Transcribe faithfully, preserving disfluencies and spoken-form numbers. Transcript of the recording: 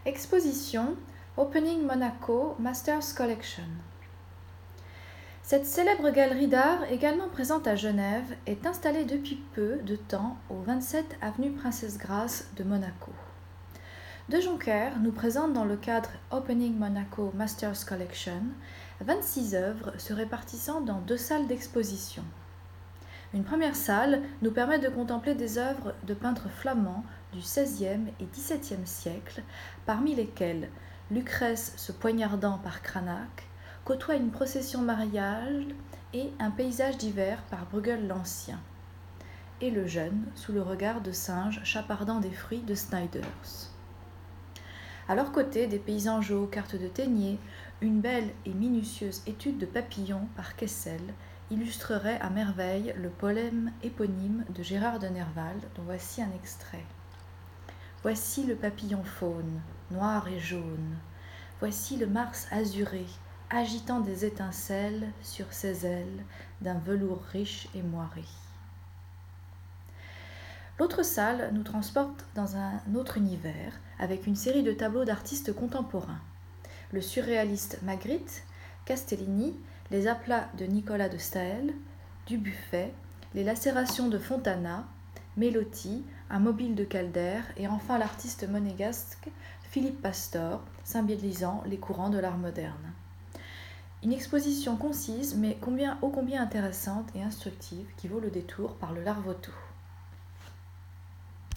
Exposition Opening Monaco Masters Collection. Cette célèbre galerie d'art, également présente à Genève, est installée depuis peu de temps au vingt-sept avenue Princesse Grace de Monaco. De Joncker nous présente dans le cadre Opening Monaco Masters Collection vingt-six œuvres se répartissant dans deux salles d'exposition. Une première salle nous permet de contempler des œuvres de peintres flamands du seizième et dix-septième siècle, parmi lesquelles Lucrèce se poignardant par Cranach côtoie une procession mariale et un paysage d'hiver par Bruegel l'Ancien, et le jeune sous le regard de singe chapardant des fruits de Snyders. À leur côté, des paysages, cartes de Téniers, une belle et minutieuse étude de papillons par Kessel illustrerait à merveille le poème éponyme de Gérard de Nerval, dont voici un extrait. Voici le papillon faune, noir et jaune. Voici le Mars azuré, agitant des étincelles sur ses ailes d'un velours riche et moiré. L'autre salle nous transporte dans un autre univers, avec une série de tableaux d'artistes contemporains. Le surréaliste Magritte, Castellini, les aplats de Nicolas de Staël, Dubuffet, les lacérations de Fontana, Melotti, un mobile de Calder et enfin l'artiste monégasque Philippe Pastor, symbolisant les courants de l'art moderne. Une exposition concise mais combien, ô combien intéressante et instructive qui vaut le détour par le Larvoto.